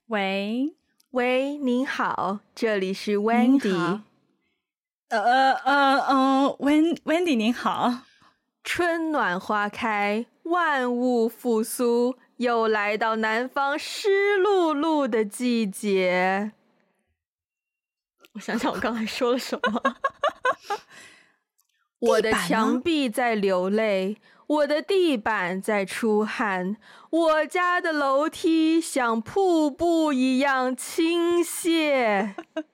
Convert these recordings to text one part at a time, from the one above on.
喂， 喂，您好，这里是您 Wendy。 好，Wendy 您好。 春暖花开，万物复苏，又来到南方湿漉漉的季节。我想想我刚才说了什么。我的墙壁在流泪，我的地板在出汗，我家的楼梯像瀑布一样倾泻。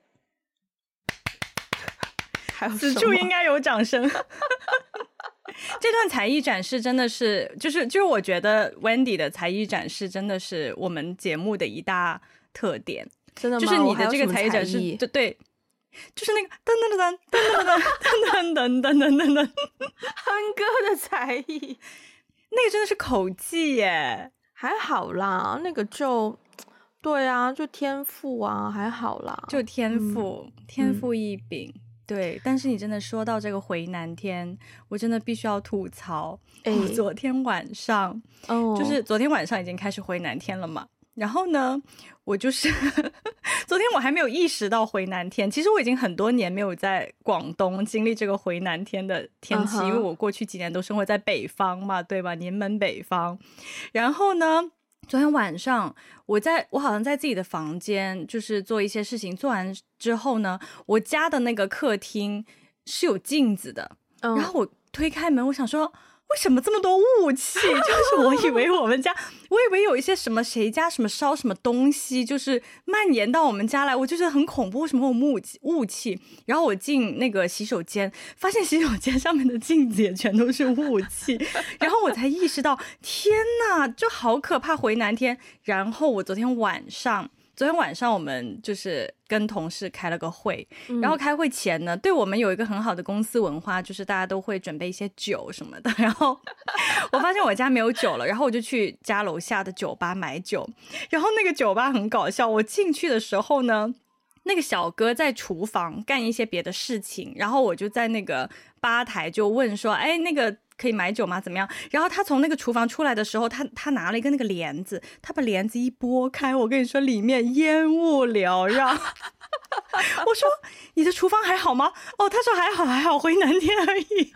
还有此处应该有掌声。这段才艺展示真的是，就是我觉得 Wendy 的才艺展示真的是我们节目的一大特点。 真的吗？ 就是你的这个才艺展示，对。就是那个噔噔噔噔噔噔噔噔噔噔噔噔哼歌的才艺， 那个真的是口技耶。 还好啦，那个就对啊，就天赋啊，还好啦， 就天赋异禀。对，但是你真的说到这个回南天，我真的必须要吐槽。昨天晚上，就是昨天晚上已经开始回南天了嘛。然后呢，我就是昨天我还没有意识到回南天，其实我已经很多年没有在广东经历这个回南天的天气，因为我过去几年都生活在北方嘛，对吧？您们北方。然后呢，昨天晚上我好像在自己的房间就是做一些事情，做完之后呢，我家的那个客厅是有镜子的，然后我推开门，我想说为什么这么多雾气？就是我以为我们家，我以为有一些什么谁家什么烧什么东西，就是蔓延到我们家来，我就觉得很恐怖，为什么有雾气？然后我进那个洗手间，发现洗手间上面的镜子也全都是雾气，然后我才意识到，天哪，就好可怕，回南天。然后我昨天晚上我们就是跟同事开了个会，然后开会前呢，对我们有一个很好的公司文化，就是大家都会准备一些酒什么的。然后我发现我家没有酒了，然后我就去家楼下的酒吧买酒。然后那个酒吧很搞笑，我进去的时候呢，那个小哥在厨房干一些别的事情，然后我就在那个吧台就问说，哎，那个可以买酒吗？怎么样？然后他从那个厨房出来的时候，他拿了一个那个帘子，他把帘子一拨开，我跟你说里面烟雾缭绕。我说你的厨房还好吗？他说还好，回南天而已。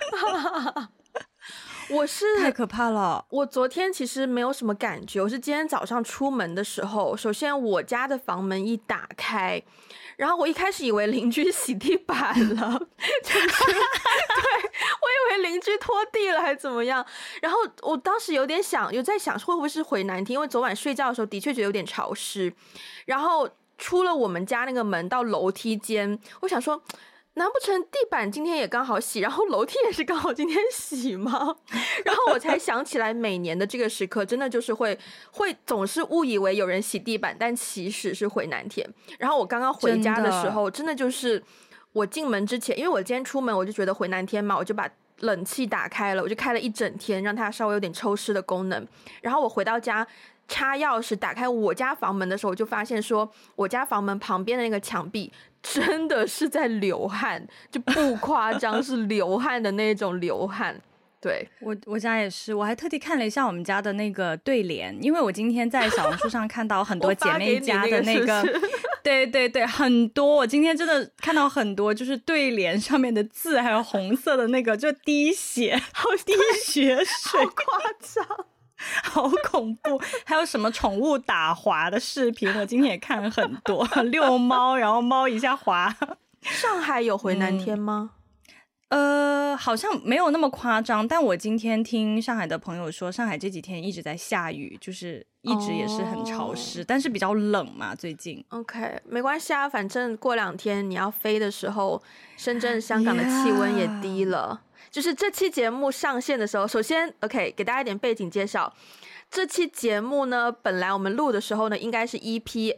我是太可怕了。 我昨天其实没有什么感觉，我是今天早上出门的时候，首先我家的房门一打开，然后我一开始以为邻居洗地板了，就是对，我以为邻居拖地了还怎么样，然后我当时有在想会不会是回南天，因为昨晚睡觉的时候的确觉得有点潮湿，然后出了我们家那个门到楼梯间，我想说难不成地板今天也刚好洗，然后楼梯也是刚好今天洗吗？然后我才想起来，每年的这个时刻真的就是会总是误以为有人洗地板，但其实是回南天。然后我刚刚回家的时候，真的就是我进门之前，因为我今天出门我就觉得回南天嘛，我就把冷气打开了，我就开了一整天，让它稍微有点抽湿的功能。然后我回到家插钥匙打开我家房门的时候，我就发现说我家房门旁边的那个墙壁真的是在流汗，就不夸张，是流汗的那种流汗。对， 我家也是，我还特地看了一下我们家的那个对联，因为我今天在小红书上看到很多姐妹家的那个对，很多，我今天真的看到很多就是对联上面的字还有红色的那个就滴血水， 好夸张， 好恐怖。还有什么宠物打滑的视频，我今天也看了很多，遛猫然后猫一下滑。 上海有回南天吗？ 好像没有那么夸张，但我今天听上海的朋友说，上海这几天一直在下雨，就是一直也是很潮湿，但是比较冷嘛，最近。 OK， 没关系啊，反正过2天你要飞的时候，深圳、香港的气温也低了。就是这期节目上线的时候，首先 OK 给大家一点背景介绍，这期节目呢，本来我们录的时候呢，应该是 EP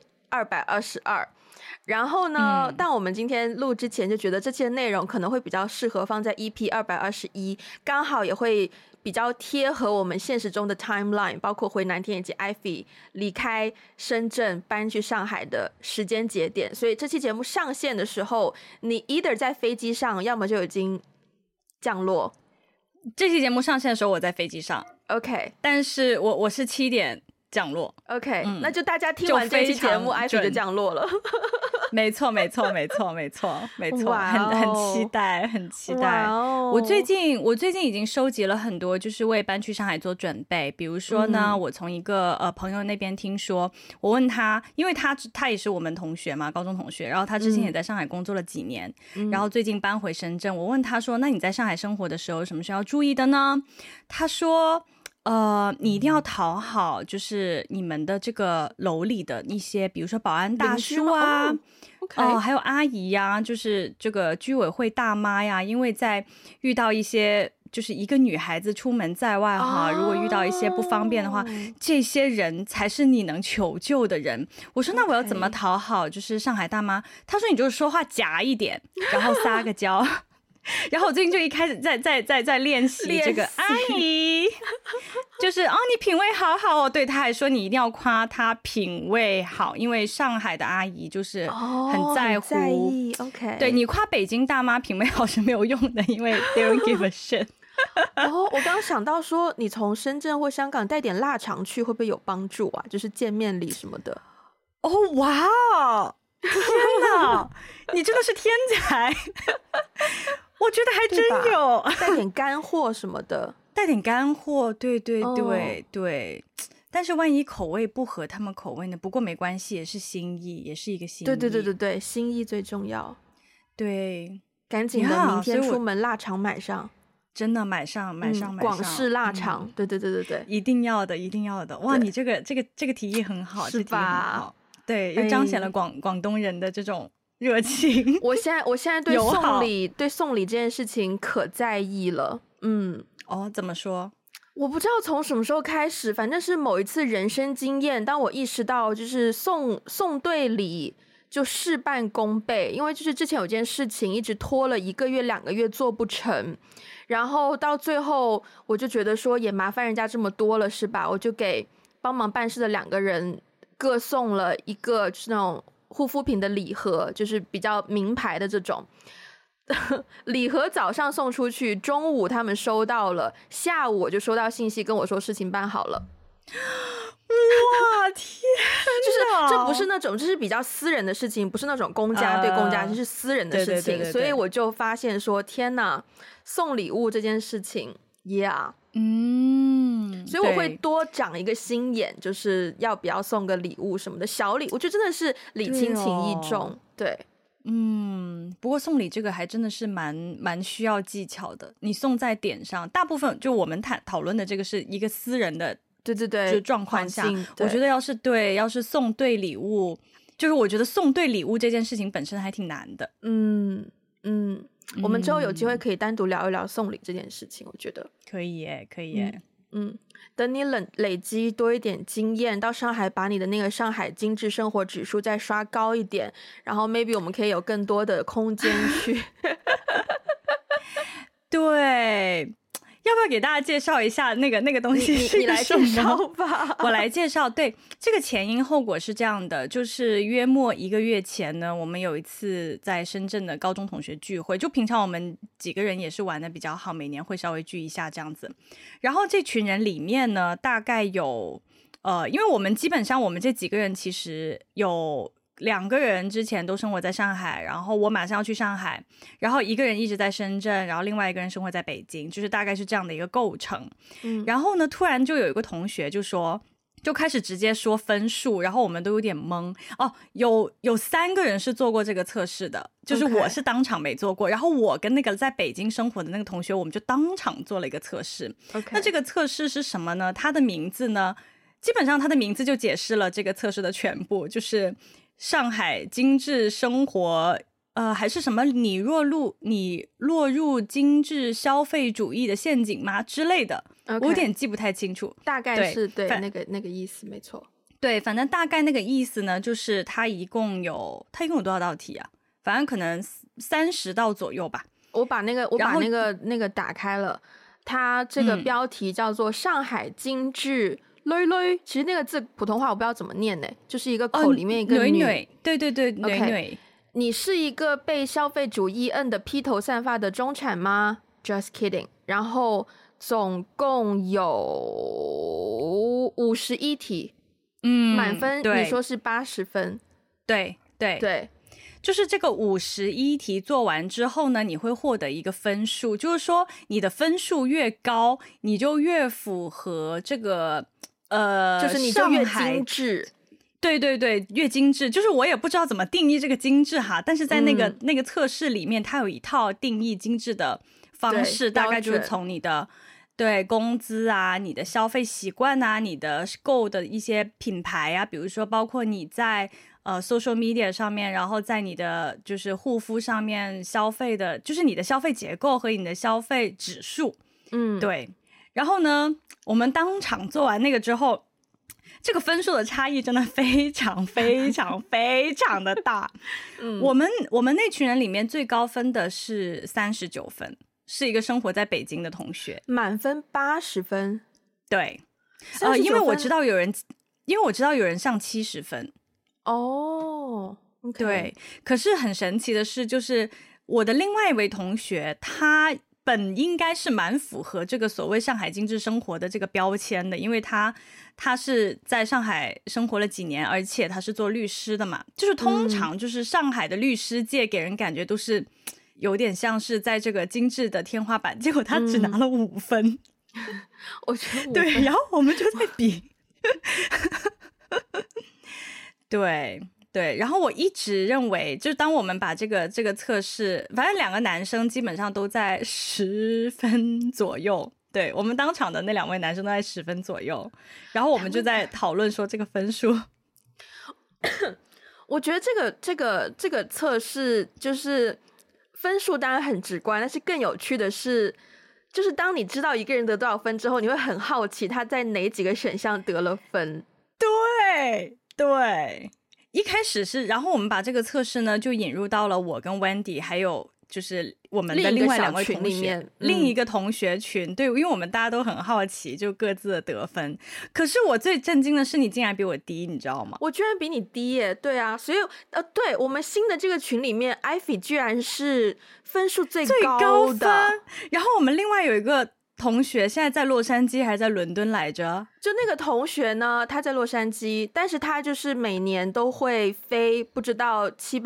222。然后呢，但我们今天录之前就觉得这期的内容可能会比较适合放在 EP 221，刚好也会比较贴合我们现实中的 timeline， 包括回南天以及 Ivy 离开深圳搬去上海的时间节点，所以这期节目上线的时候，你 either 在飞机上，要么就已经降落。 这期节目上线的时候我在飞机上 OK， 但是我是7点降落。 OK，那就大家听完这期节目，艾菲就降落了。 没错，很期待，很期待。我最近已经收集了很多，就是为搬去上海做准备。比如说呢，我从一个朋友那边听说，我问他，因为他也是我们同学嘛，高中同学，然后他之前也在上海工作了几年，然后最近搬回深圳。我问他说，那你在上海生活的时候，什么需要注意的呢？他说你一定要讨好就是你们的这个楼里的一些，比如说保安大叔啊还有阿姨呀，就是这个居委会大妈呀，因为在遇到一些就是一个女孩子出门在外如果遇到一些不方便的话，这些人才是你能求救的人。我说那我要怎么讨好就是上海大妈？他说你就是说话夹一点，然后撒个娇。然后我最近就一开始在练习这个阿姨，就是你品味好好哦。对，他还说你一定要夸他品味好，因为上海的阿姨就是很在乎。 很在意 OK， 对，你夸北京大妈品味好是没有用的，因为 they don't give a shit。 我刚刚想到说，你从深圳或香港带点腊肠去，会不会有帮助啊？就是见面礼什么的。 哇，天哪，你真的是天才！我觉得还真有带点干货什么的， 带点干货，对，对。但是万一口味不合他们口味呢？不过没关系，也是心意，也是一个心意。 对，心意最重要。 对， 赶紧的，明天出门腊肠买上， 真的买上。 广式腊肠，对， 一定要的。哇，你这个提议很好， 是吧？ 对，又彰显了广东人的这种热情。 我现在对送礼这件事情可在意了。 怎么说？ 我不知道从什么时候开始，反正是某一次人生经验，当我意识到就是送对礼就事半功倍。因为就是之前有件事情一直拖了1个月2个月做不成，然后到最后我就觉得说也麻烦人家这么多了是吧，我就给帮忙办事的2个人各送了一个就是那种护肤品的礼盒，就是比较名牌的这种礼盒。早上送出去，中午他们收到了，下午我就收到信息跟我说事情办好了。 哇天哪， 就是这不是那种，这是比较私人的事情，不是那种公家对公家，就是私人的事情。 对， 所以我就发现说天哪，送礼物这件事情 yeah， 所以我会多长一个心眼，就是要不要送个礼物什么的，小礼，我觉得真的是礼轻情意重。对， 不过送礼这个还真的是蛮需要技巧的，你送在点上，大部分就我们讨论的这个是一个私人的对就状况下，我觉得要是送对礼物，就是我觉得送对礼物这件事情本身还挺难的。 我们之后有机会可以单独聊一聊送礼这件事情，我觉得可以耶。 等你累积多一点经验，到上海把你的那个上海精致生活指数再刷高一点，然后 maybe 我们可以有更多的空间去对，要不要给大家介绍一下那个东西是什么？ 你来介绍吧。 我来介绍。对，这个前因后果是这样的，就是约莫1个月前呢，我们有一次在深圳的高中同学聚会，就平常我们几个人也是玩的比较好，每年会稍微聚一下这样子。然后这群人里面呢，大概有因为我们基本上我们这几个人其实有2个人之前都生活在上海，然后我马上要去上海，然后1个人一直在深圳，然后另外1个人生活在北京，就是大概是这样的一个构成。然后呢，突然就有一个同学就开始直接说分数，然后我们都有点懵。有3个人是做过这个测试的，就是我是当场没做过，然后我跟那个在北京生活的那个同学，我们就当场做了一个测试。那这个测试是什么呢？他的名字呢，基本上他的名字就解释了这个测试的全部，就是上海精致生活还是什么你落入精致消费主义的陷阱吗之类的。我有点记不太清楚， 大概是对那个意思没错。 对，反正大概那个意思呢，就是它一共有多少道题啊？反正可能30道左右吧。我把那个打开了，它这个标题叫做上海精致其实那个字普通话我不知道怎么念呢，就是一个口里面一个女， 对，女。 你是一个被消费主义摁得披头散发的中产吗？ Just kidding。 然后总共有51题， 满分你说是80分， 对对对， 就是这个51题做完之后呢，你会获得一个分数，就是说你的分数越高，你就越符合这个就是你就越精致。 对对对，越精致，就是我也不知道怎么定义这个精致哈，但是在那个测试里面，它有一套定义精致的方式，大概就是从你的对工资啊、你的消费习惯啊、你的购的一些品牌啊，比如说包括你在social media 上面，然后在你的就是护肤上面消费的，就是你的消费结构和你的消费指数，对。然后呢，我们当场做完那个之后，这个分数的差异真的非常非常非常的大。我们那群人里面最高分的是39分，是一个生活在北京的同学， 满分80分。 对，因为我知道有人上70分。 哦，okay. 对，可是很神奇的是，就是我的另外一位同学，他本应该是蛮符合这个所谓上海精致生活的这个标签的，因为他是在上海生活了几年，而且他是做律师的嘛，就是通常就是上海的律师界给人感觉都是有点像是在这个精致的天花板，结果他只拿了5分。 我觉得5分对，然后我们就在比对对，然后我一直认为，就是当我们把这个测试，反正2个男生基本上都在10分左右，对，我们当场的那2位男生都在10分左右，然后我们就在讨论说这个分数。 我觉得这个测试就是分数当然很直观，但是更有趣的是，就是当你知道一个人得多少分之后，你会很好奇他在哪几个选项得了分。 对对，一开始是，然后我们把这个测试呢就引入到了我跟 Wendy 还有就是我们的另外2位同学，另一个同学群，对，因为我们大家都很好奇就各自的得分。可是我最震惊的是你竟然比我低，你知道吗？ 我居然比你低耶。对啊，所以对，我们新的这个群里面 Ivy 居然是分数最高的。 然后我们另外有一个同学现在在洛杉矶还是在伦敦来着？ 就那个同学呢，他在洛杉矶，但是他就是每年都会飞，不知道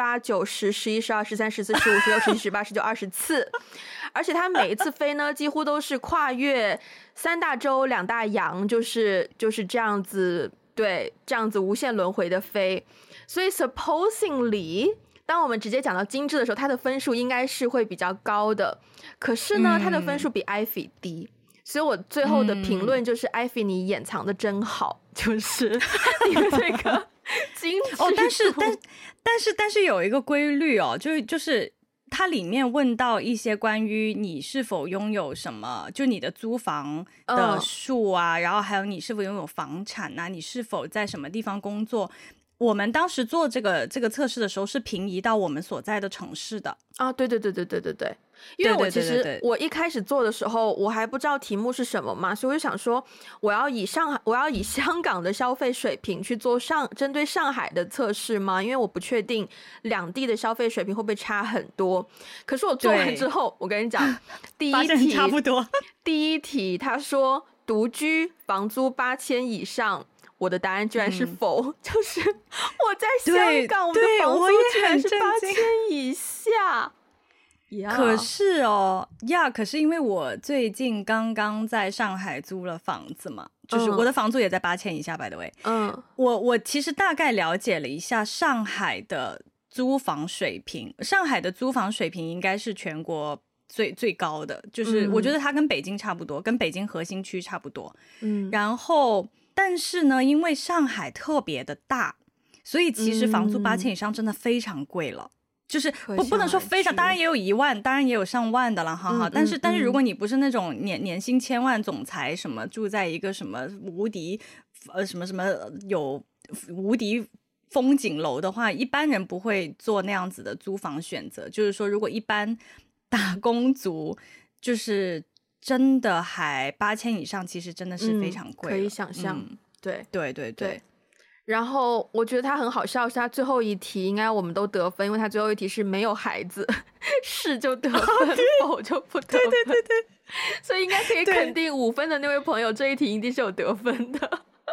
7、8、9、10、11、12、13、14、15、16、17、18、19、20次，而且他每一次飞呢，几乎都是跨越3大洲2大洋，就是这样子，对，这样子无限轮回的飞。所以 supposingly， 当我们直接讲到精致的时候，他的分数应该是会比较高的。可是呢，他的分数比 Ivy 低。所以我最后的评论就是 Ivy 你掩藏的真好，就是你的这个精致度。 但是有一个规律哦，就是它里面问到一些关于你是否拥有什么，就你的租房的数啊，然后还有你是否拥有房产啊，你是否在什么地方工作。我们当时做这个测试的时候是平移到我们所在的城市的啊，对，因为我其实我一开始做的时候我还不知道题目是什么嘛，所以我就想说我要以香港的消费水平去做针对上海的测试嘛，因为我不确定两地的消费水平会不会差很多。可是我做完之后，我跟你讲，第一题差不多， 第一题他说独居房租8000以上。我的答案居然是否，就是我在香港，我的房租居然是8000以下。 可是可是因为我最近刚刚在上海租了房子嘛，就是我的房租也在8000以下 by the way。我其实大概了解了一下上海的租房水平，上海的租房水平应该是全国最高的，就是我觉得它跟北京差不多，跟北京核心区差不多。然后但是呢，因为上海特别的大，所以其实房租8000以上真的非常贵了。就是不能说非常，当然也有1万，当然也有上万的了哈。但是如果你不是那种年薪1000万总裁，什么住在一个什么无敌什么有无敌风景楼的话，一般人不会做那样子的租房选择。就是说如果一般打工族，就是真的还8000以上，其实真的是非常贵了， 可以想象。对。然后我觉得他很好笑，是他最后一题应该我们都得分，因为他最后一题是没有孩子，是就得分，否就不得分。对，所以应该可以肯定5分的那位朋友这一题一定是有得分的。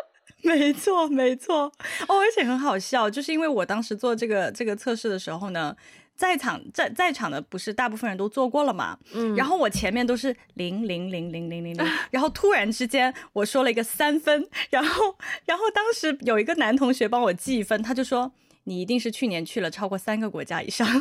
没错没错哦，而且很好笑，就是因为我当时做这个测试的时候呢，在场的不是大部分人都做过了嘛，然后我前面都是0000000，然后突然之间我说了一个3分，然后当时有一个男同学帮我记分，他就说你一定是去年去了超过3个国家以上。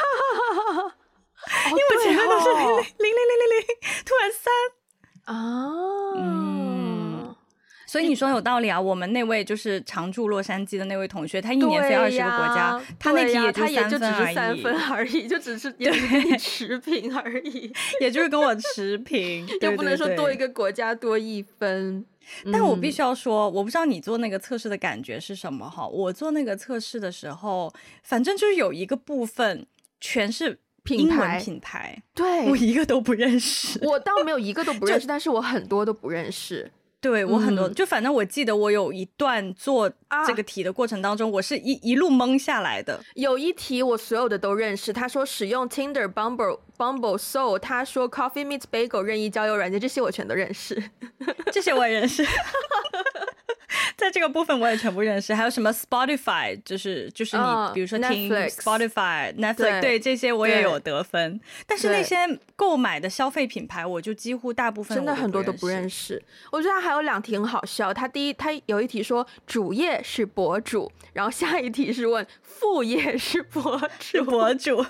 因为我前面都是0000000，突然3啊，所以你说有道理啊。我们那位就是常驻洛杉矶的那位同学，他一年飞20个国家，他那题也就 3分而已，就只是跟你持平而已， 也就是跟我持平， 又不能说多一个国家多1分。 但我必须要说，我不知道你做那个测试的感觉是什么哈。我做那个测试的时候，反正就是有一个部分全是英文品牌， 对， 我一个都不认识。 我倒没有一个都不认识，但是我很多都不认识。 对，我很多就反正我记得我有一段做这个题的过程当中，我是一路懵下来的。 有一题我所有的都认识，他说使用 Tinder、Bumble、Soul， 他说 Coffee Meets Bagel 任意交友软件，这些我全都认识。 这些我也认识。在这个部分我也全部认识，还有什么 Spotify， 就是你比如说听 Spotify、Netflix， 对这些我也有得分，但是那些购买的消费品牌我就几乎大部分真的很多都不认识。我觉得他还有2题很好笑，他有一题说主业是博主，然后下一题是问副业是博主。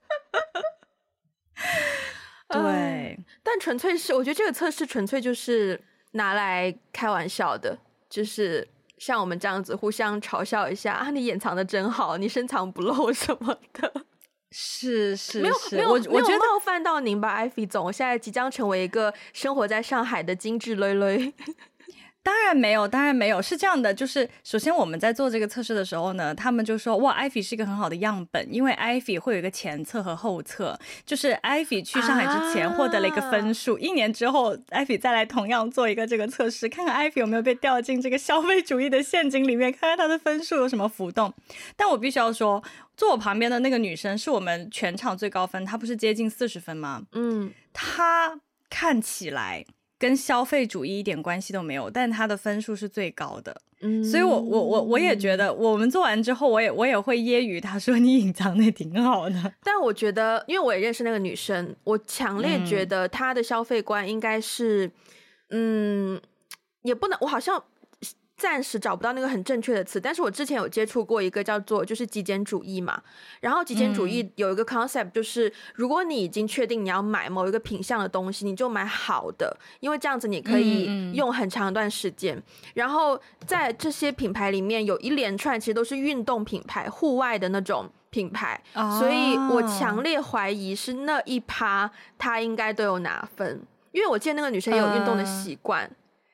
对， 但纯粹是我觉得这个测试纯粹就是拿来开玩笑的，就是像我们这样子互相嘲笑一下啊，你掩藏的真好，你深藏不露什么的。 是没有我觉得冒犯到您吧，艾菲总，我现在即将成为一个生活在上海的精致累累。 当然没有，是这样的，就是首先我们在做这个测试的时候呢，他们就说哇，艾菲是一个很好的样本，因为艾菲会有一个前测和后测，就是艾菲去上海之前获得了一个分数，1年之后艾菲再来同样做一个这个测试，看看艾菲有没有被掉进这个消费主义的陷阱里面，看看他的分数有什么浮动。但我必须要说，坐我旁边的那个女生是我们全场最高分，她不是接近40分吗？她看起来跟消费主义一点关系都没有，但他的分数是最高的。所以我也觉得我们做完之后我也会揶揄他说你隐藏的挺好的。 但我觉得因为我也认识那个女生，我强烈觉得她的消费观应该是也不能，我好像暂时找不到那个很正确的词，但是我之前有接触过一个叫做就是极简主义嘛，然后极简主义有一个 concept 就是如果你已经确定你要买某一个品项的东西，你就买好的，因为这样子你可以用很长一段时间。然后在这些品牌里面有一连串其实都是运动品牌，户外的那种品牌，所以我强烈怀疑是那一趴他应该都有拿分，因为我记得那个女生也有运动的习惯。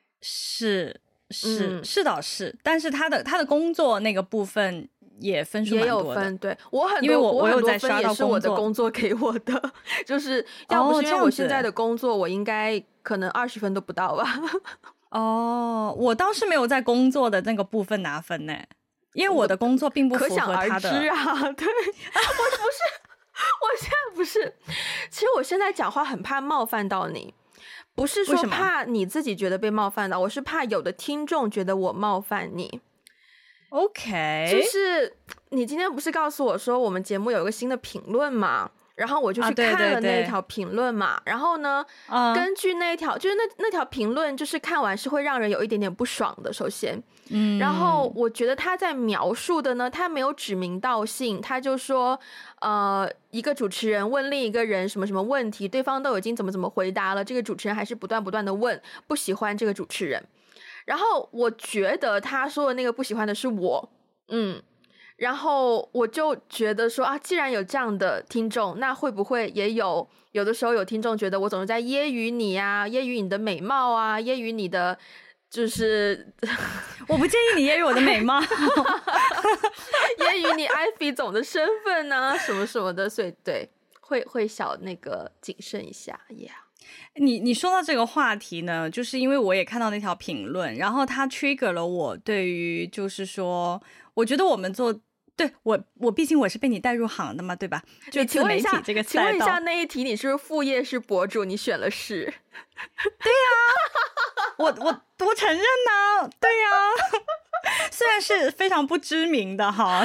是倒是，但是他的工作那个部分也分数蛮多的， 也有分。对，我很多， 因为我有在刷到也是我的工作给我的，就是要不是因为我现在的工作，我应该可能20分都不到吧。 我倒是没有在工作的那个部分拿分呢，因为我的工作并不符合他的。 可想而知啊，对，我现在不是，其实我现在讲话很怕冒犯到你。不是说怕你自己觉得被冒犯到，我是怕有的听众觉得我冒犯你。 OK， 就是你今天不是告诉我说我们节目有一个新的评论嘛，然后我就去看了那一条评论嘛，然后呢，根据那一条，就是那条评论，就是看完是会让人有一点点不爽的。首先，然后我觉得他在描述的呢，他没有指名道姓，他就说，一个主持人问另一个人什么什么问题，对方都已经怎么回答了，这个主持人还是不断的问，不喜欢这个主持人。然后我觉得他说的那个不喜欢的是我，然后我就觉得说啊，既然有这样的听众，那会不会也有的时候有听众觉得我总是在揶揄你啊，揶揄你的美貌啊，揶揄你的就是我不介意你揶揄我的美貌揶揄你艾菲总的身份啊什么什么的，所以对会小那个谨慎一下。 你说到这个话题呢，就是因为我也看到那条评论，然后它 trigger 了我对于就是说我觉得我们做对我毕竟我是被你带入行的嘛，对吧？就自媒体这个赛道。 请问一下那一题你是不是副业是博主，你选了是？ 对呀， 我承认呢，对呀，虽然是非常不知名的哈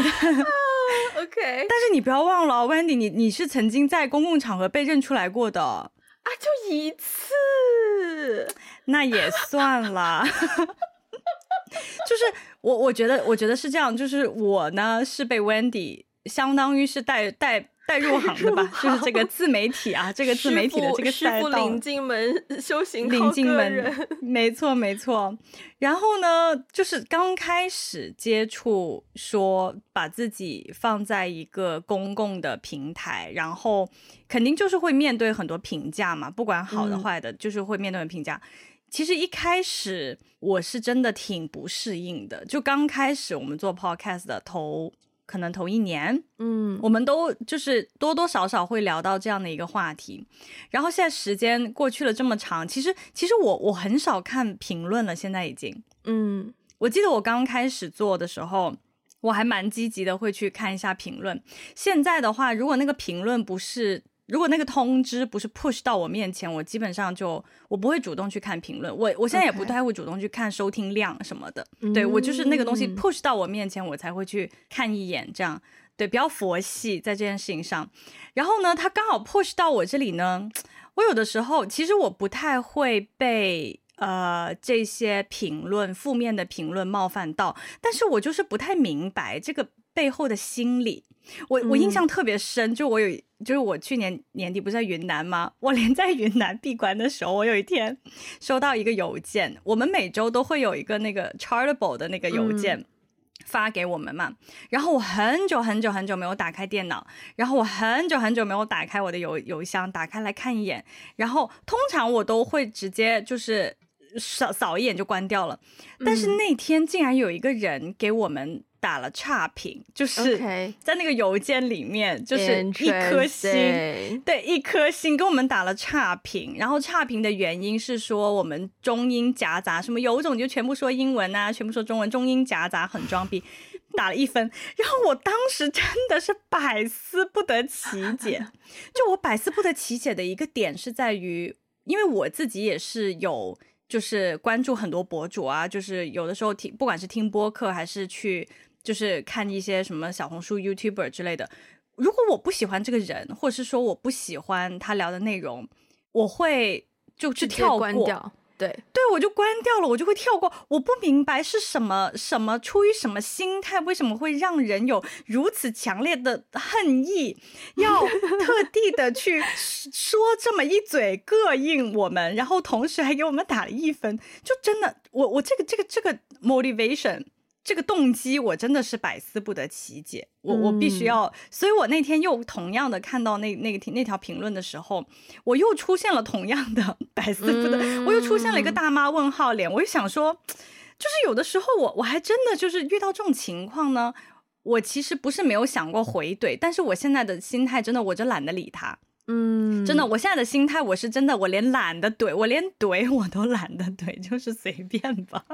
OK， 但是你不要忘了 Wendy， 你是曾经在公共场合被认出来过的啊， 就一次， 那也算了。就是我觉得是这样，就是我呢是被 Wendy 相当于是带入行的吧，就是这个自媒体啊，这个自媒体的这个赛道， 师傅领进门，修行领进门， 没错。然后呢，就是刚开始接触，说把自己放在一个公共的平台，然后肯定就是会面对很多评价嘛，不管好的坏的，就是会面对评价。其实一开始我是真的挺不适应的，就刚开始我们做 podcast 的可能头1年，我们都就是多多少少会聊到这样的一个话题。然后现在时间过去了这么长，其实我很少看评论了，现在已经，我记得我刚开始做的时候，我还蛮积极的会去看一下评论。现在的话，如果那个评论如果那个通知不是 push 到我面前，我基本上我不会主动去看评论。我现在也不太会主动去看收听量什么的。对，我就是那个东西 push 到我面前，我才会去看一眼，这样。对，比较佛系在这件事情上。然后呢，他刚好 push 到我这里呢，我有的时候其实我不太会被这些负面的评论冒犯到，但是我就是不太明白这个背后的心理。我印象特别深，就是我去年年底不是在云南吗？我连在云南闭关的时候，我有一天收到一个邮件，我们每周都会有一个那个 Chartable 的那个邮件发给我们嘛，然后我很久没有打开电脑，然后我很久没有打开我的邮箱，打开来看一眼，然后通常我都会直接就是扫一眼就关掉了，但是那天竟然有一个人给我们打了差评，就是在那个邮件里面就是一颗星，对，一颗星给我们打了差评。然后差评的原因是说我们中英夹杂，什么有种就全部说英文啊，全部说中文，中英夹杂很装逼，打了1分。然后我当时真的是百思不得其解，就我百思不得其解的一个点是在于，因为我自己也是有就是关注很多博主啊，就是有的时候不管是听播客还是去就是看一些什么小红书 YouTuber 之类的，如果我不喜欢这个人，或者是说我不喜欢他聊的内容，我会就去跳过， 对， 我就关掉了，我就会跳过。我不明白是什么出于什么心态，为什么会让人有如此强烈的恨意，要特地的去说这么一嘴膈应我们，然后同时还给我们打了1分，就真的我这个 motivation。这个动机我真的是百思不得其解，我必须要，所以我那天又同样的看到那条评论的时候，我又出现了同样的百思不得，我又出现了一个大妈问号脸，我就想说，就是有的时候我还真的就是遇到这种情况呢，我其实不是没有想过回怼，但是我现在的心态真的我就懒得理他。真的，我现在的心态我是真的，我连懒得怼，我连怼我都懒得怼，就是随便吧。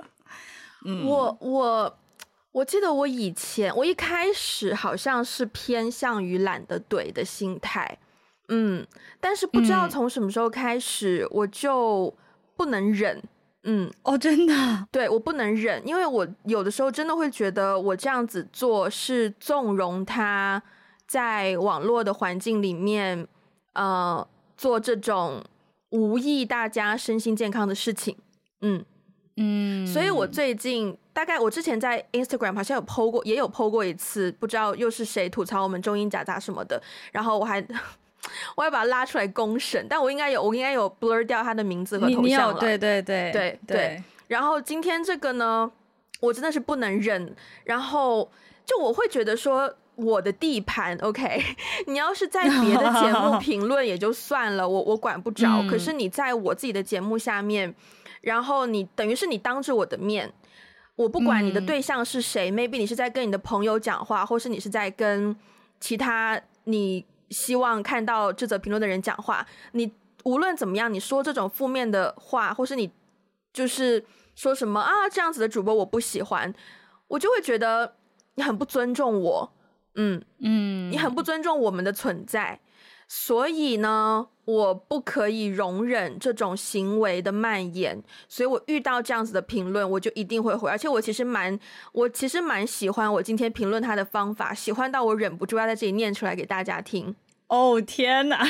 我记得我一开始好像是偏向于懒得怼的心态，但是不知道从什么时候开始，我就不能忍， 真的， 对，我不能忍，因为我有的时候真的会觉得我这样子做是纵容他在网络的环境里面，做这种无益大家身心健康的事情，所以我最近大概我之前在 Instagram 好像有 po 过，也有 po 过一次，不知道又是谁吐槽我们中英夹杂什么的，然后我还把他拉出来公审，但我应该有 blur 掉他的名字和头像了，对。然后今天这个呢，我真的是不能忍，然后就我会觉得说我的地盘 OK， 你要是在别的节目评论也就算了，我管不着，可是你在我自己的节目下面，然后你等于是你当着我的面，我不管你的对象是谁，maybe 你是在跟你的朋友讲话，或是你是在跟其他你希望看到这则评论的人讲话，你无论怎么样，你说这种负面的话，或是你就是说什么这样子的主播我不喜欢，我就会觉得你很不尊重我，你很不尊重我们的存在， 所以呢，我不可以容忍这种行为的蔓延，所以我遇到这样子的评论，我就一定会回。而且我其实蛮喜欢我今天评论他的方法，喜欢到我忍不住要在这里念出来给大家听。 哦天哪！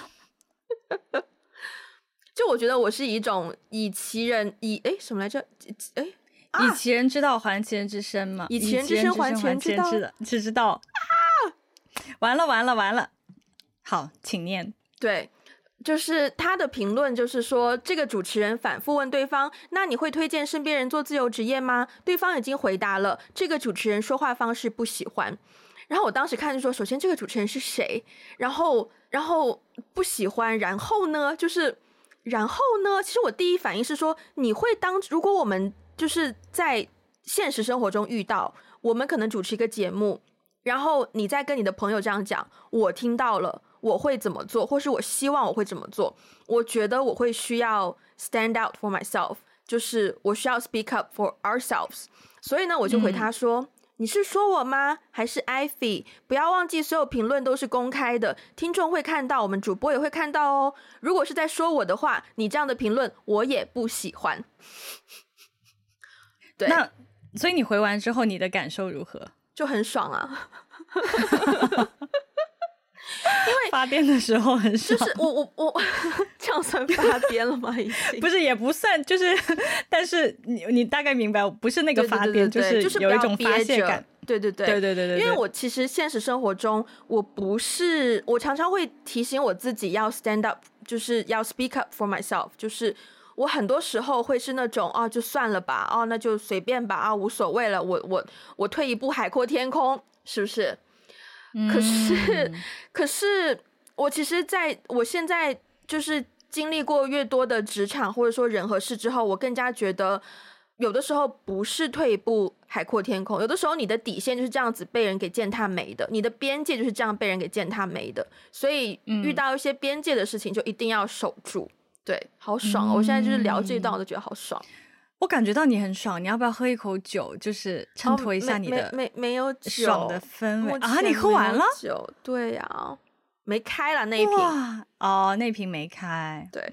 就我觉得我是一种以其人什么来着？ 以其人之道还其人之身嘛， 以其人之身还其人之道啊！完了！好，请念。 对，就是他的评论就是说，这个主持人反复问对方，那你会推荐身边人做自由职业吗？对方已经回答了，这个主持人说话方式不喜欢。然后我当时看就说，首先这个主持人是谁？然后不喜欢，然后呢？其实我第一反应是说，如果我们就是在现实生活中遇到，我们可能主持一个节目，然后你再跟你的朋友这样讲，我听到了，我会怎么做，或是我希望我会怎么做，我觉得我会需要 stand out for myself， 就是我需要 speak up for ourselves。 所以呢，我就回他说，你是说我吗？还是 Ivy？ 不要忘记所有评论都是公开的，听众会看到，我们主播也会看到哦。如果是在说我的话，你这样的评论我也不喜欢。对， 那所以你回完之后你的感受如何？ 就很爽啊。 因为发癫的时候很爽， 就是我这样算发癫了吗？已经不是，也不算，就是但是你大概明白，不是那个发癫， 就是有一种发泄感。 对， 因为我其实现实生活中我常常会提醒我自己要 stand up， 就是要 speak up for myself， 就是我很多时候会是那种就算了吧，那就随便吧，无所谓了，我退一步海阔天空，是不是？可是我其实我现在就是经历过越多的职场或者说人和事之后，我更加觉得有的时候不是退一步海阔天空，有的时候你的底线就是这样子被人给践踏没的，你的边界就是这样被人给践踏没的，所以遇到一些边界的事情就一定要守住。对，好爽我现在就是聊这一段我都觉得好爽。 我感觉到你很爽，你要不要喝一口酒，就是衬托一下你的没有酒爽的氛围啊？你喝完了酒？对呀，没开了那一瓶。 那瓶没开。 对，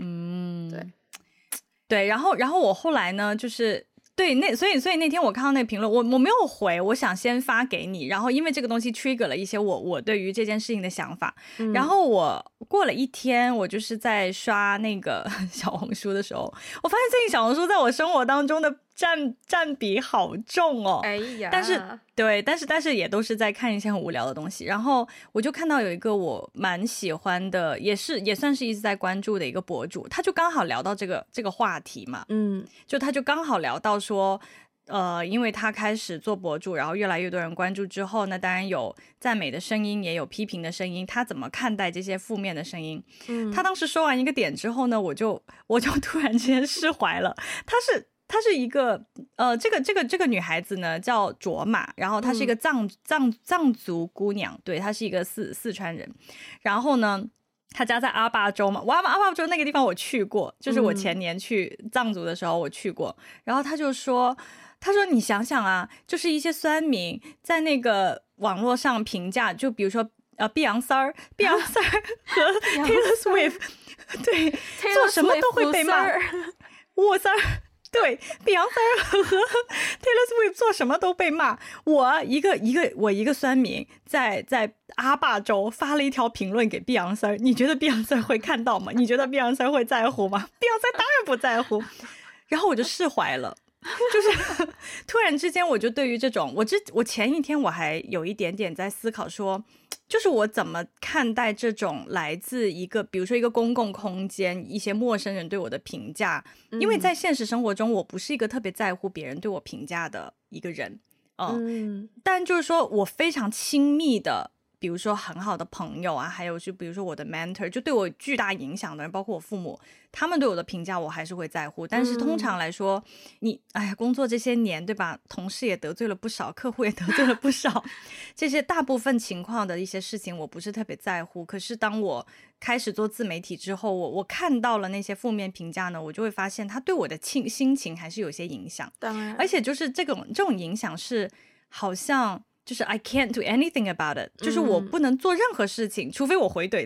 对，然后我后来呢，就是对所以那天我看到那个评论，我没有回，我想先发给你，然后因为这个东西 trigger 了一些我对于这件事情的想法，然后我过了一天，我就是在刷那个小红书的时候，我发现最近小红书在我生活当中的占比好重哦。 哎呀， 但是也都是在看一些很无聊的东西，然后我就看到有一个我蛮喜欢的，也算是一直在关注的一个博主，他就刚好聊到这个话题嘛，就他就刚好聊到说因为他开始做博主，然后越来越多人关注之后，那当然有赞美的声音，也有批评的声音，他怎么看待这些负面的声音？他当时说完一个点之后呢，我就突然之间释怀了。她是一个这个女孩子呢叫卓玛，然后她是一个藏族姑娘，对，她是一个四川人，然后呢他家在阿坝州嘛，阿坝州那个地方我去过，就是我前年去藏族的时候我去过，然后他说你想想啊，就是一些酸民在那个网络上评价，就比如说碧昂丝儿和 Taylor Swift， 对，做什么都会被骂，沃丝儿。对，碧昂丝和 Taylor Swift 做什么都被骂。我一个酸民在阿坝州发了一条评论给碧昂丝，你觉得碧昂丝会看到吗？你觉得碧昂丝会在乎吗？碧昂丝当然不在乎。然后我就释怀了，就是突然之间我就对于这种我前一天我还有一点点在思考说，就是我怎么看待这种来自一个比如说一个公共空间一些陌生人对我的评价，因为在现实生活中我不是一个特别在乎别人对我评价的一个人，但就是说我非常亲密的比如说很好的朋友啊，还有就比如说我的 mentor， 就对我巨大影响的人，包括我父母，他们对我的评价我还是会在乎。但是通常来说，工作这些年对吧，同事也得罪了不少，客户也得罪了不少，这些大部分情况的一些事情我不是特别在乎。可是当我开始做自媒体之后，我看到了那些负面评价呢，我就会发现它对我的心情还是有些影响。 当然， 而且就是这种影响是好像就是 I can't do anything about it， 就是我不能做任何事情，除非我回怼他。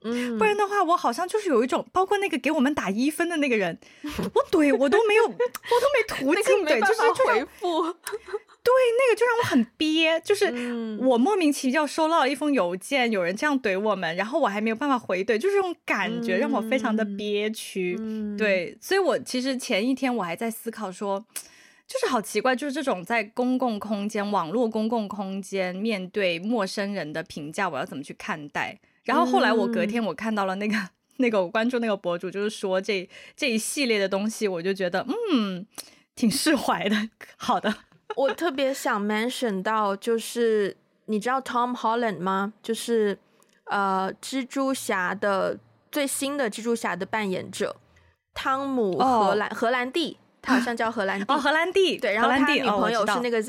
不然的话我好像就是有一种，包括那个给我们打1分的那个人，我怼我都没途径怼，就是回复。 对，那个就让我很憋，就是我莫名其妙收到了一封邮件，有人这样怼我们，然后我还没有办法回怼，就是这种感觉让我非常的憋屈。对，所以我其实前一天我还在思考说，就是好奇怪，就是这种在公共空间、网络公共空间面对陌生人的评价，我要怎么去看待？然后后来我隔天我看到了那个我关注那个博主，就是说这一系列的东西，我就觉得挺释怀的。好的。 我特别想 mention 到，就是你知道 Tom Holland 吗？就是蜘蛛侠的最新的蜘蛛侠的扮演者汤姆荷兰弟，他好像叫荷兰弟。 荷兰弟。 对，然后他女朋友是那个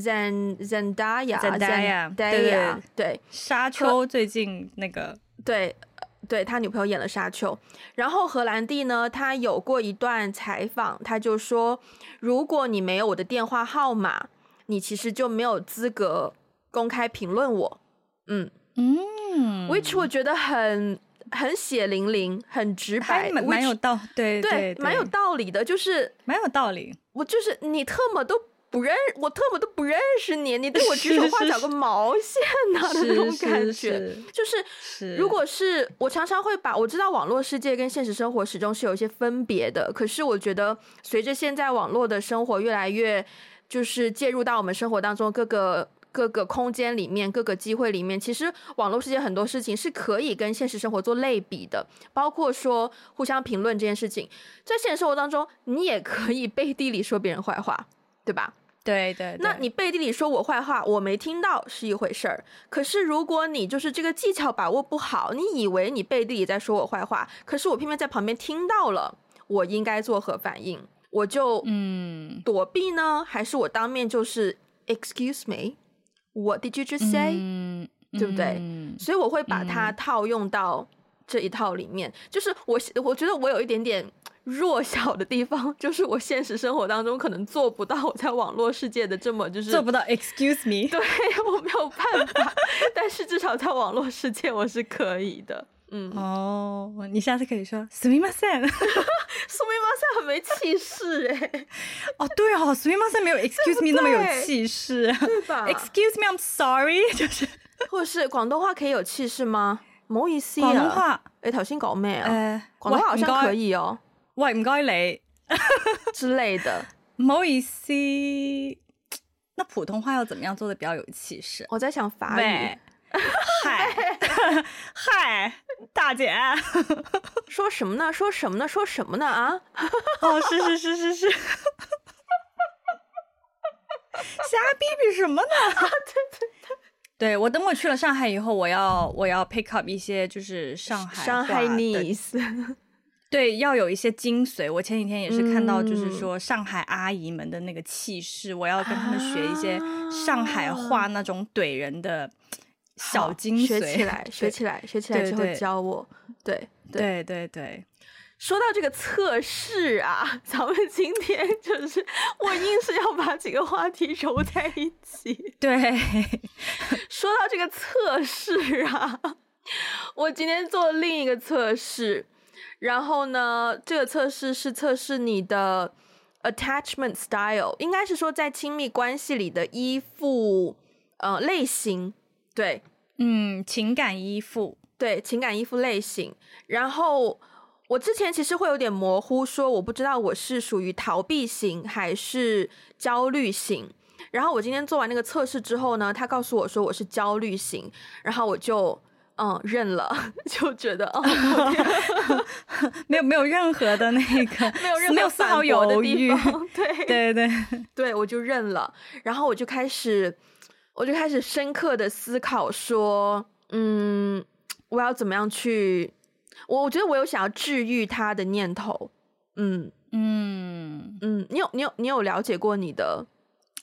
Zendaya， 对， 沙丘最近那个。 对，他女朋友演了沙丘。然后荷兰弟呢，他有过一段采访，他就说，如果你没有我的电话号码，你其实就没有资格公开评论我。which 我觉得很血淋淋，很直白， 蛮有道理。对， 蛮有道理的，就是蛮有道理。 我就是你特么都不认识你，你对我指手画脚个毛线啊的那种感觉。就是如果是我常常会我知道网络世界跟现实生活始终是有一些分别的，可是我觉得随着现在网络的生活越来越就是介入到我们生活当中各个空间里面，各个机会里面，其实网络世界很多事情是可以跟现实生活做类比的，包括说互相评论这件事情，在现实生活当中你也可以背地里说别人坏话，对吧？ 对， 那你背地里说我坏话，我没听到是一回事儿。可是如果你就是这个技巧把握不好，你以为你背地里在说我坏话，可是我偏偏在旁边听到了，我应该作何反应？我就躲避呢，还是我当面就是 Excuse me, what did you just say？对不对？所以我会把它套用到这一套里面。就是我觉得我有一点点弱小的地方，就是我现实生活当中可能做不到我在网络世界的这么就是做不到 excuse me。 对，我没有办法但是至少在网络世界我是可以的。 你下次可以说すみません。 すみません很没气势对すみません没有 excuse me 那么有气势， 对吧？ excuse me I'm sorry 就是或者是廣東話可以有氣勢嗎？唔好意思啊， 廣東話你頭先講咩啊？廣東話好像可以哦。 喂，唔該你之類的。 唔好意思，那普通話要怎麼樣做得比較有氣勢？ 我在想法語。 嗨，大姐， 說什麼呢？說什麼呢？說什麼呢？啊？ 是。瞎逼逼什麼呢？对，我等我去了上海以后，我要 pick up 一些就是上海 niece。 对，要有一些精髓。我前几天也是看到，就是说上海阿姨们的那个气势，我要跟他们学一些上海话那种怼人的小精髓。 学起来之后教我。对。说到这个测试啊，咱们今天就是我硬是要把几个话题揉在一起。 对， 说到这个测试啊，我今天做了另一个测试，然后呢，这个测试是测试你的 attachment style， 应该是说在亲密关系里的依附类型。对， 情感依附。 对，情感依附类型。然后我之前其实会有点模糊，说我不知道我是属于逃避型还是焦虑型。然后我今天做完那个测试之后呢，他告诉我说我是焦虑型，然后我就认了，就觉得没有任何的那个没有丝毫犹豫。对，我就认了。然后我就开始深刻的思考说，我要怎么样去，我觉得我有想要治愈他的念头。你有了解过你的？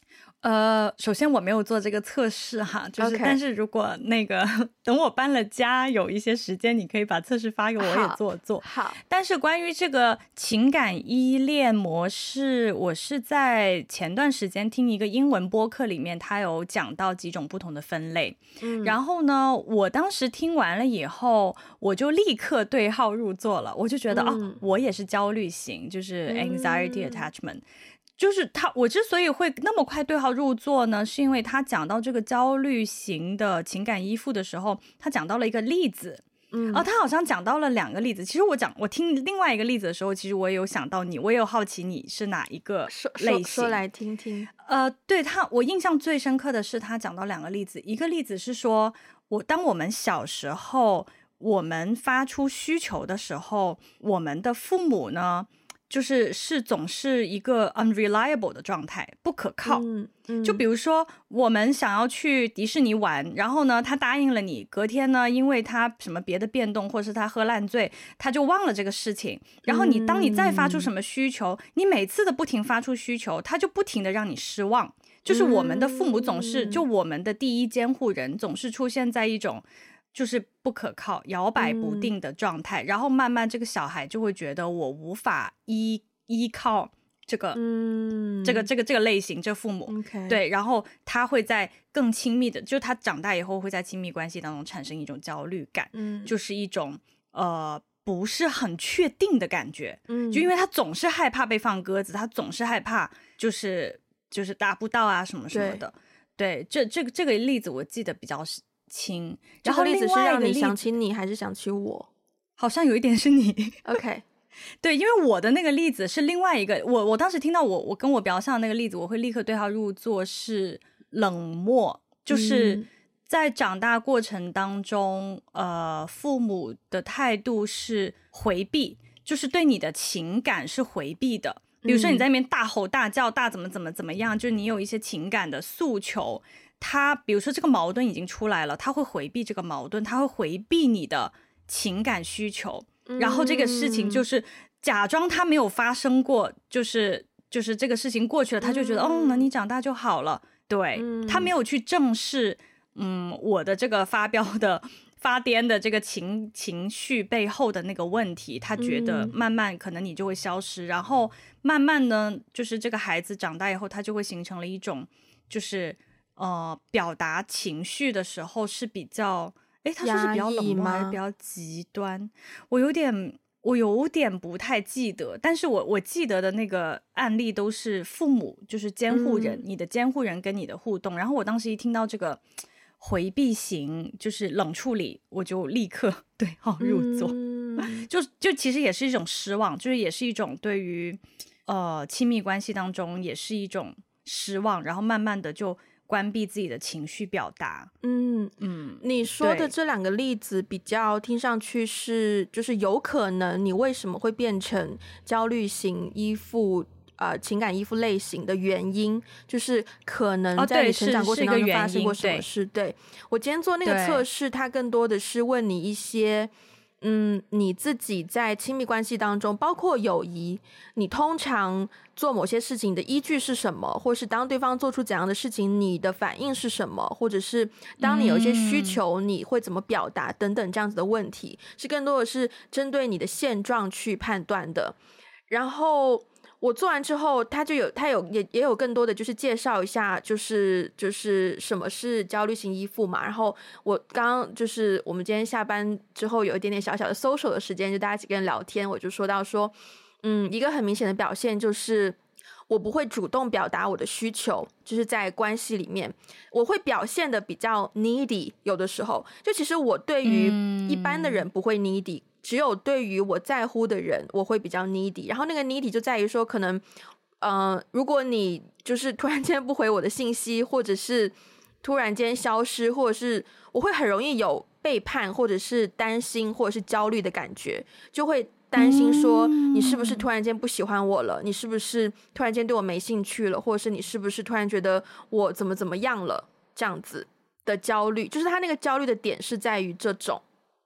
首先我没有做这个测试哈，就是 Okay. 但是如果那个等我搬了家有一些时间，你可以把测试发给我，我也做。 好。 但是关于这个情感依恋模式，我是在前段时间听一个英文播客里面，他有讲到几种不同的分类。然后呢，我当时听完了以后，我就立刻对号入座了，我就觉得我也是焦虑型，就是 anxiety attachment。就是我之所以会那么快对号入座呢，是因为他讲到这个焦虑型的情感依附的时候，他讲到了一个例子。他好像讲到了2个例子。其实我听另外一个例子的时候，其实我也有想到你，我也有好奇你是哪一个类型。 说来听听。 对，我印象最深刻的是他讲到2个例子。一个例子是说，当我们小时候我们发出需求的时候，我们的父母呢就是总是一个 unreliable 的状态，不可靠。就比如说我们想要去迪士尼玩，然后呢他答应了你，隔天呢因为他什么别的变动，或者是他喝烂醉，他就忘了这个事情。然后当你再发出什么需求，你每次的不停发出需求，他就不停的让你失望。就是我们的父母总是就我们的第一监护人总是出现在一种就是不可靠、摇摆不定的状态，然后慢慢这个小孩就会觉得我无法依靠这个类型，这父母。对，然后他会在更亲密的，就他长大以后会在亲密关系当中产生一种焦虑感，就是一种不是很确定的感觉。就因为他总是害怕被放鸽子，他总是害怕就是达不到啊什么什么的。对，这个例子我记得比较亲。然后这个例子是让你想起你还是想起我？ 好像有一点是你。 OK。 对，因为我的那个例子是另外一个，我当时听到我跟我表象的那个例子，我会立刻对号入座，是冷漠。就是在长大过程当中父母的态度是回避，就是对你的情感是回避的。比如说你在那边大吼大叫，大怎么样，就是你有一些情感的诉求，他比如说这个矛盾已经出来了，他会回避这个矛盾，他会回避你的情感需求，然后这个事情就是假装他没有发生过，就是这个事情过去了，他就觉得那你长大就好了。对，他没有去正视我的这个发癫的这个情绪背后的那个问题，他觉得慢慢可能你就会消失，然后慢慢呢就是这个孩子长大以后，他就会形成了一种就是表达情绪的时候是比较他说是比较冷漠还是比较极端，我有点不太记得。但是我记得的那个案例都是父母就是监护人，你的监护人跟你的互动。然后我当时一听到这个回避型就是冷处理，我就立刻对号入座。就其实也是一种失望，就是也是一种对于亲密关系当中也是一种失望，然后慢慢的就关闭自己的情绪表达。 你说的这2个例子比较听上去是就是有可能你为什么会变成焦虑型依附情感依附类型的原因，就是可能在你成长过程当中发生过什么事。对，我今天做那个测试，它更多的是问你一些你自己在亲密关系当中，包括友谊，你通常做某些事情的依据是什么，或是当对方做出怎样的事情你的反应是什么，或者是当你有一些需求你会怎么表达等等，这样子的问题是更多的是针对你的现状去判断的。然后我做完之后，他也有更多的就是介绍一下就是什么是焦虑型依附嘛。然后我刚刚就是我们今天下班之后有一点点小小的 social 的时间，就大家一起跟人聊天，我就说到说一个很明显的表现就是我不会主动表达我的需求，就是在关系里面我会表现的比较 needy， 有的时候就其实我对于一般的人不会 needy，只有对于我在乎的人我会比较 needy。 然后那个 needy 就在于说可能如果你就是突然间不回我的信息，或者是突然间消失，或者是我会很容易有背叛或者是担心或者是焦虑的感觉，就会担心说你是不是突然间不喜欢我了，你是不是突然间对我没兴趣了，或者是你是不是突然觉得我怎么样了，这样子的焦虑。就是他那个焦虑的点是在于这种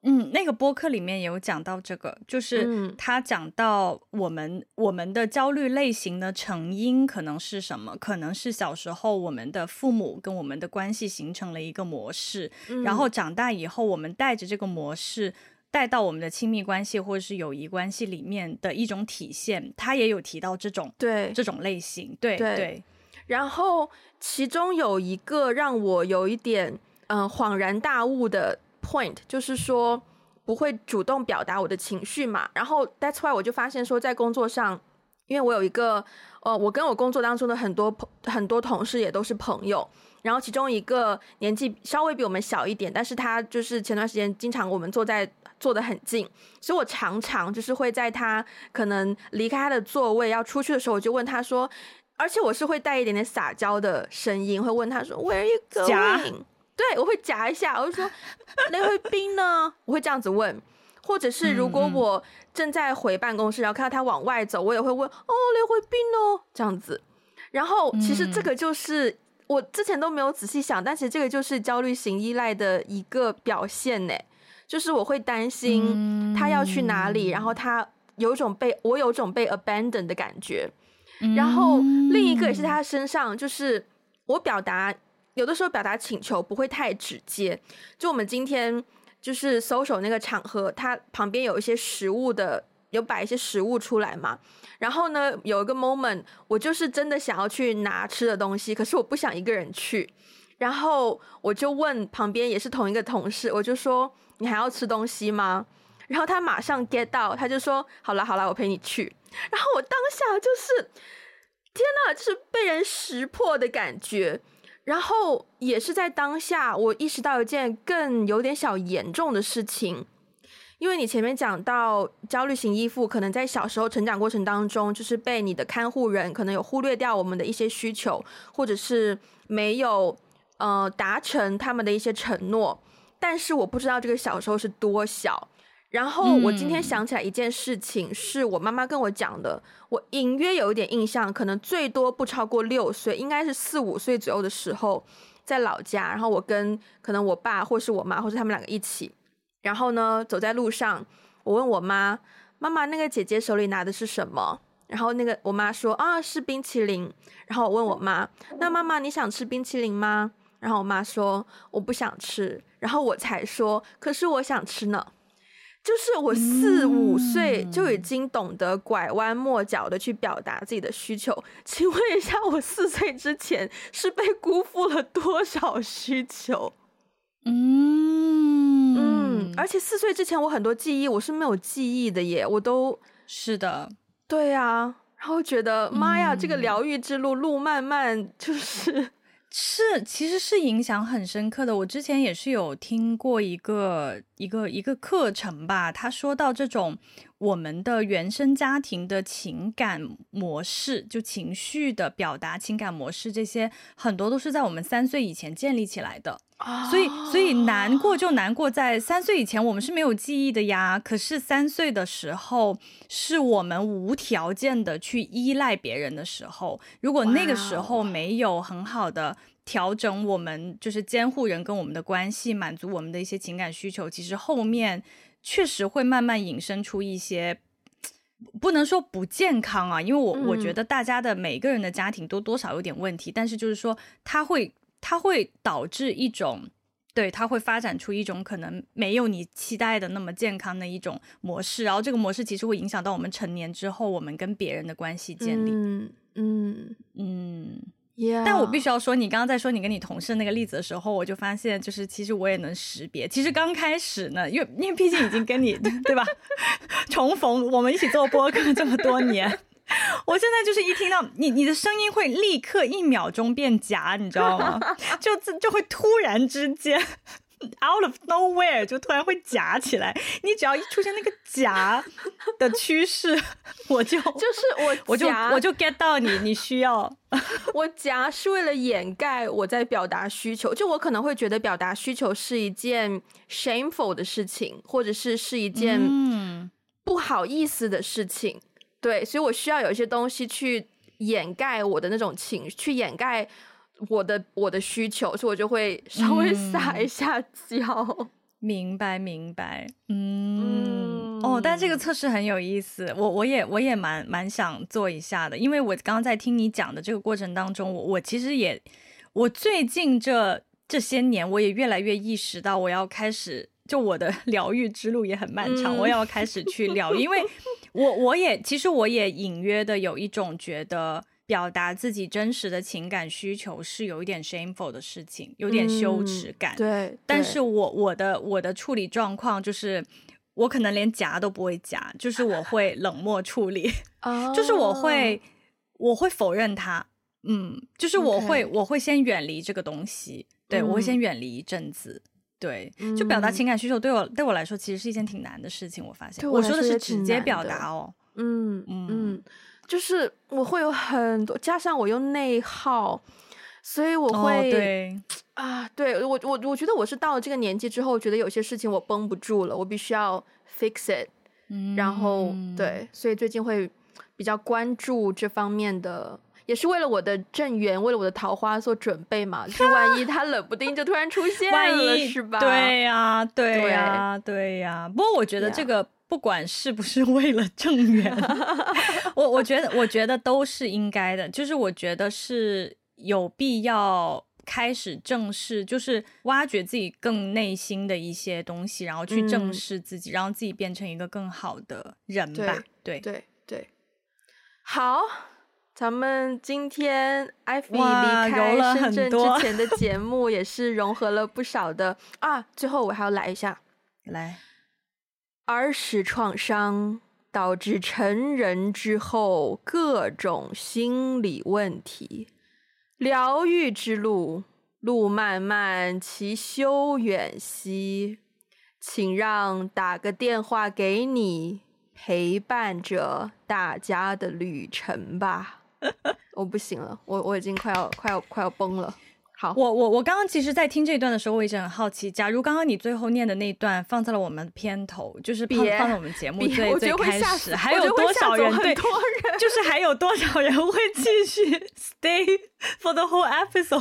那个播客里面也有讲到这个，就是他讲到我们的焦虑类型的成因可能是什么，可能是小时候我们的父母跟我们的关系形成了一个模式，然后长大以后我们带着这个模式带到我们的亲密关系或者是友谊关系里面的一种体现，他也有提到这种类型，对。 然后其中有一个让我有一点恍然大悟的point， 就是说不会主动表达我的情绪嘛，然后 that's why 我就发现说在工作上，因为我有一个我跟我工作当中的很多同事也都是朋友，然后其中一个年纪稍微比我们小一点，但是他就是前段时间经常我们坐得很近，所以我常常就是会在他可能离开他的座位要出去的时候，我就问他说，而且我是会带一点点撒娇的声音，会问他说 Where are you going？ 对，我会夹一下，我就说你去邊呢？我会这样子问，或者是如果我正在回办公室，然后看到他往外走，我也会问你去邊呢？这样子。然后其实这个就是我之前都没有仔细想，但其实这个就是焦虑型依赖的一个表现呢，就是我会担心他要去哪里，然后他有种被 abandon 的感觉。然后另一个也是他身上，就是我有的时候表达请求不会太直接，就我们今天就是 social 那个场合，他旁边有一些食物有摆一些食物出来嘛，然后呢有一个 moment 我就是真的想要去拿吃的东西，可是我不想一个人去，然后我就问旁边也是同一个同事，我就说你还要吃东西吗？然后他马上 get 到，他就说好了我陪你去。然后我当下就是天哪，就是被人识破的感觉。然后也是在当下我意识到一件更有点小严重的事情，因为你前面讲到焦虑型依附可能在小时候成长过程当中，就是被你的看护人可能有忽略掉我们的一些需求，或者是没有达成他们的一些承诺，但是我不知道这个小时候是多小。然后我今天想起来一件事情，是我妈妈跟我讲的，我隐约有一点印象，可能最多不超过6岁，应该是4、5岁左右的时候，在老家，然后我跟可能我爸或是我妈或是他们2个一起，然后呢走在路上，我问我妈妈那个姐姐手里拿的是什么？然后我妈说是冰淇淋。然后我问我妈，那妈妈你想吃冰淇淋吗？然后我妈说我不想吃。然后我才说可是我想吃呢。就是我4、5岁就已经懂得拐弯抹角的去表达自己的需求，请问一下我4岁之前是被辜负了多少需求？而且4岁之前我很多记忆我是没有记忆的耶，我都是的， 对啊，然后觉得妈呀，这个疗愈之路漫漫， 其实是影响很深刻的。我之前也是有听过一个课程吧，他说到这种我们的原生家庭的情感模式，就情绪的表达情感模式，这些很多都是在我们3岁以前建立起来的。所以难过就难过在3岁以前我们是没有记忆的呀，可是3岁的时候是我们无条件的去依赖别人的时候，如果那个时候没有很好的调整我们就是监护人跟我们的关系，满足我们的一些情感需求，其实后面确实会慢慢引申出一些不能说不健康啊，因为我觉得大家的每个人的家庭都多少有点问题，但是就是说它会导致一种，对，它会发展出一种可能没有你期待的那么健康的一种模式，然后这个模式其实会影响到我们成年之后我们跟别人的关系建立。但我必须要说，你刚刚在说你跟你同事那个例子的时候，我就发现就是其实我也能识别，其实刚开始呢，因为毕竟已经跟你对吧重逢，我们一起做播客这么多年，我现在就是一听到你的声音会立刻1秒钟变假，你知道吗？就会突然之间 out of nowhere 就突然会夹起来，你只要一出现那个夹的趋势，我就 get 到你需要我夹是为了掩盖我在表达需求，就我可能会觉得表达需求是一件 shameful 的事情，或者是一件不好意思的事情，对，所以我需要有一些东西去掩盖我的那种情绪，去掩盖我的需求，所以我就会稍微撒一下娇。 明白。但这个测试很有意思，我也蛮想做一下的，因为我刚刚在听你讲的这个过程当中，我其实我最近这些年我也越来越意识到，我要开始，就我的疗愈之路也很漫长，我要开始去疗愈，因为其实我也隐约的有一种觉得表达自己真实的情感需求是有一点 shameful 的事情，有点羞耻感。 对， 但是我的处理状况就是我可能连夹都不会夹，就是我会冷漠处理就是我会否认它，就是我会先远离这个东西，对，我会先远离一阵子。对，就表达情感需求对我来说其实是一件挺难的事情，我发现。我说的是直接表达哦。 就是我会有很多，加上我又内耗，所以我会对我觉得我是到了这个年纪之后，觉得有些事情我绷不住了，我必须要 fix it。然后对，所以最近会比较关注这方面的，也是为了我的正缘，为了我的桃花做准备嘛。就是万一他冷不丁就突然出现了，是吧？ 对呀。不过我觉得这个不管是不是为了正缘我觉得都是应该的，就是我觉得是有必要开始正视，就是挖掘自己更内心的一些东西，然后去正视自己，让自己变成一个更好的人吧。对。 好，咱们今天 Ivy 离开深圳之前的节目也是融合了不少的最后我还要来一下， 来。 儿时创伤导致成人之后各种心理问题，疗愈之路漫漫其修远兮，请让打个电话给你，陪伴着大家的旅程吧。我不行了，我已经快要崩了。好， 我刚刚其实在听这一段的时候，我一直很好奇，假如刚刚你最后念的那一段放在了我们片头，就是放在我们节目最开始，还有多少人对，就是还有多少人会继续 stay for the whole episode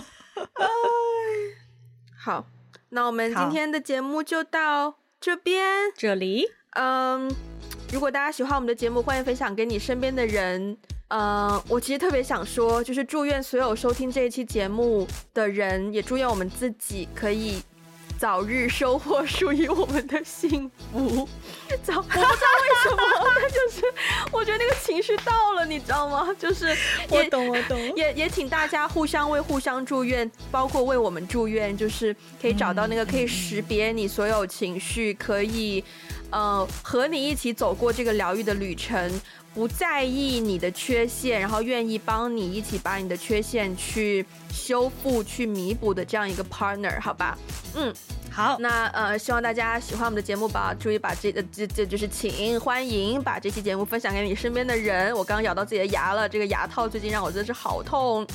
好，那我们今天的节目就到这里。如果大家喜欢我们的节目，欢迎分享给你身边的人。我其实特别想说，就是祝愿所有收听这一期节目的人，也祝愿我们自己可以早日收获属于我们的幸福。我不知道为什么，但就是我觉得那个情绪到了，你知道吗？就是我懂。 也请大家互相为互相祝愿，包括为我们祝愿，就是可以找到那个可以识别你所有情绪，可以和你一起走过这个疗愈的旅程。不在意你的缺陷，然后愿意帮你一起把你的缺陷去修复、去弥补的这样一个 partner， 好吧？ 好。 那希望大家喜欢我们的节目吧，注意把这就是欢迎把这期节目分享给你身边的人。我刚刚咬到自己的牙了，这个牙套最近让我真的是好痛。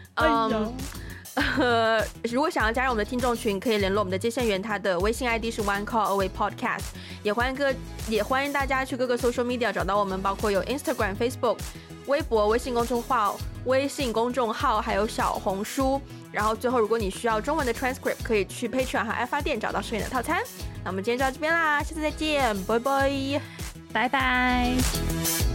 如果想要加入我们的听众群，可以联络我们的接线员，他的微信 ID 是 One Call Away Podcast。也欢迎大家去各个 social media 找到我们，包括有 Instagram、Facebook、微博、微信公众号，还有小红书。然后最后，如果你需要中文的 transcript， 可以去 Patreon 和爱发电找到摄影的套餐。那我们今天就到这边啦，下次再见，拜拜， 拜拜。